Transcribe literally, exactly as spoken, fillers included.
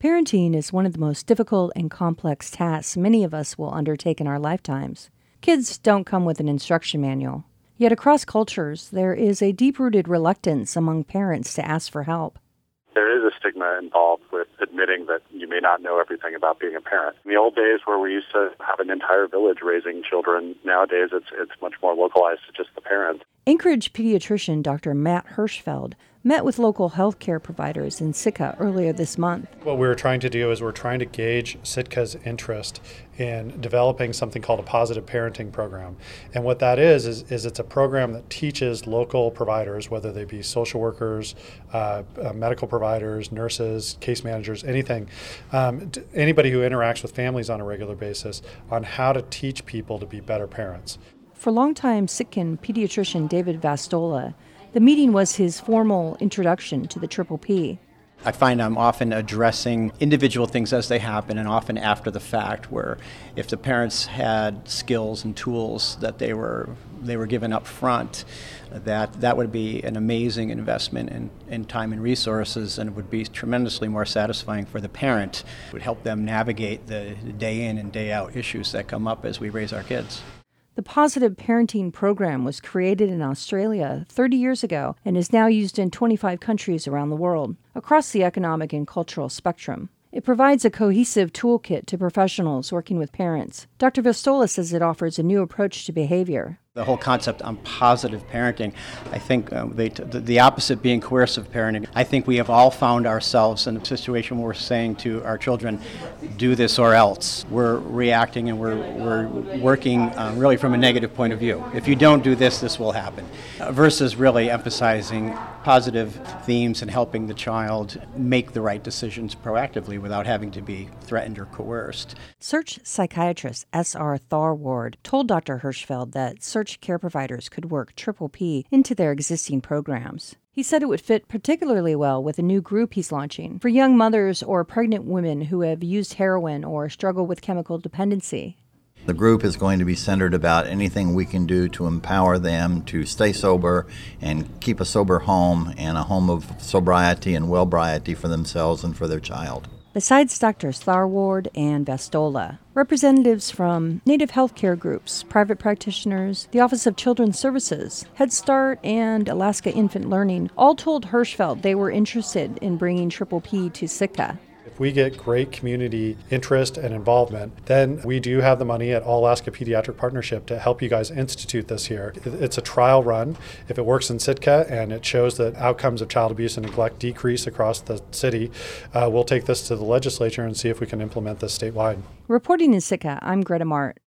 Parenting is one of the most difficult and complex tasks many of us will undertake in our lifetimes. Kids don't come with an instruction manual. Yet across cultures, there is a deep-rooted reluctance among parents to ask for help. There is a stigma involved with admitting that you may not know everything about being a parent. In the old days where we used to have an entire village raising children, nowadays it's it's much more localized to just the parent. Anchorage pediatrician Doctor Matt Hirschfeld met with local healthcare providers in Sitka earlier this month. What we're trying to do is we're trying to gauge Sitka's interest in developing something called a positive parenting program. And what that is, is, is it's a program that teaches local providers, whether they be social workers, uh, uh, medical providers, nurses, case managers, anything, um, t- anybody who interacts with families on a regular basis, on how to teach people to be better parents. For longtime Sitkan pediatrician David Vastola, the meeting was his formal introduction to the Triple P. I find I'm often addressing individual things as they happen and often after the fact, where if the parents had skills and tools that they were they were given up front, that that would be an amazing investment in, in time and resources, and it would be tremendously more satisfying for the parent. It would help them navigate the day in and day out issues that come up as we raise our kids. The Positive Parenting Program was created in Australia thirty years ago and is now used in twenty-five countries around the world, across the economic and cultural spectrum. It provides a cohesive toolkit to professionals working with parents. Doctor Vastola says it offers a new approach to behavior. The whole concept on positive parenting, I think um, they, the, the opposite being coercive parenting. I think we have all found ourselves in a situation where we're saying to our children, do this or else. We're reacting and we're, we're working uh, really from a negative point of view. If you don't do this, this will happen. Uh, versus really emphasizing positive themes and helping the child make the right decisions proactively without having to be threatened or coerced. Search psychiatrist S R Tharward told Doctor Hirschfeld that Search care providers could work Triple P into their existing programs. He said it would fit particularly well with a new group he's launching for young mothers or pregnant women who have used heroin or struggle with chemical dependency. The group is going to be centered about anything we can do to empower them to stay sober and keep a sober home and a home of sobriety and well-briety for themselves and for their child. Besides Doctors Tharward and Vastola, representatives from Native healthcare groups, private practitioners, the Office of Children's Services, Head Start, and Alaska Infant Learning all told Hirschfeld they were interested in bringing Triple P to Sitka. If we get great community interest and involvement, then we do have the money at All Alaska Pediatric Partnership to help you guys institute this here. It's a trial run. If it works in Sitka and it shows that outcomes of child abuse and neglect decrease across the city, uh, we'll take this to the legislature and see if we can implement this statewide. Reporting in Sitka, I'm Greta Mart.